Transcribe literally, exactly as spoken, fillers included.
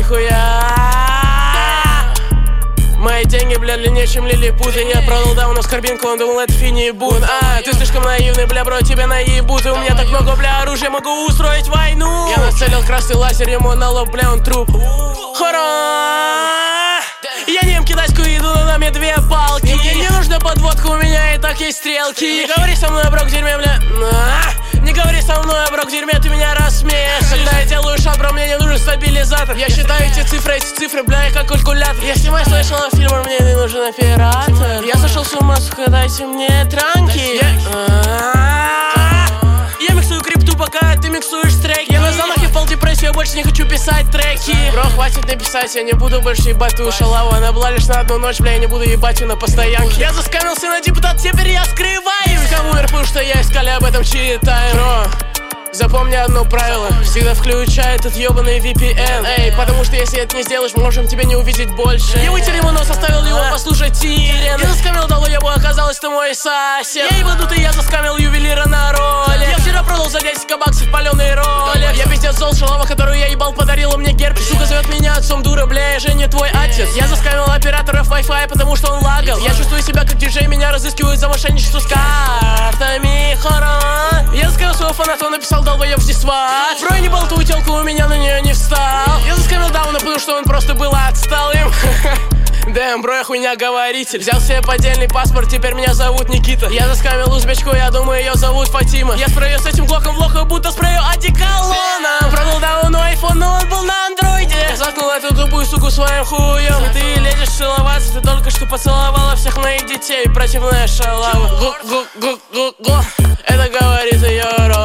нихуя. Мои деньги, бля, длиннее, чем лилипуты. Я продал давно скорбинку, он думал, это финибут. А, ты слишком наивный, бля, бро, тебя наебут. И у меня так много, бля, оружия, могу устроить войну. Я нацелил красный лазер ему на лоб, бля, он труп. Хора! Я не ем китайскую еду, но на мне две палки. И мне не нужна подводка, у меня и так есть стрелки. Не говори со мной, бро, к дерьме, бля. Не говори со мной, бро, к дерьме, ты меня рассмеешь. Когда я делаю шаг, бро, мне не нужен стабилизатор. Я считаю эти цифры, эти цифры, бля, я как калькулятор. Я снимаю слышал на фильмах, мне не нужен оператор. Я сошел с ума, сука, дайте мне транки. Я миксую крипту, пока ты миксуешь треки. Я на замахе впал в депрессию, я больше не хочу писать треки. Бро, хватит написать, я не буду больше ебать твою шалаву. Она была лишь на одну ночь, бля, я не буду ебать ее на постоянке. Я заскамился на депутат, теперь я скрываюсь. Кому РП, что я искали, об этом читаю. Бро, запомни одно правило, всегда включай этот ебаный ви пи эн. Эй, потому что если это не сделаешь, мы можем тебя не увидеть больше. Я вытер ему нос, оставил его послушать Тирен. Я заскамил долу ебу, оказалось, ты мой сосед. Я ебанутый, я заскамил ювелира на роли. Я вчера продал за десять баксов паленый ролик. Я пиздец зол, шалава, которую я ебал, подарила мне герпес. Сука зовет меня отцом, дура, бля, я же не твой отец. Я заскамил операторов Wi-Fi, потому что он лагал. Я чувствую себя как диджей, меня разыскивают за мошенничество с картами. Хора. Я заскамил своего фаната, он написал долбоёб здесь сват. Бро, я не болтую телку, у меня на нее не встал. Я заскамил дауна, потому что он просто был отсталым. Дэм, бро, я хуйня говоритель. Взял себе поддельный паспорт, теперь меня зовут Никита. Я заскамил узбечку, я думаю, ее зовут Фатима. Я спрею с этим глоком в лохо, будто спрею одеколоном. Продал давно айфон, но он был на андроиде. Заткнул эту тупую суку своим хуем. И ты лезешь целоваться, ты только что поцеловала всех моих детей. Противная шалава. Го-го-го-го-го. Это говорит ее рот.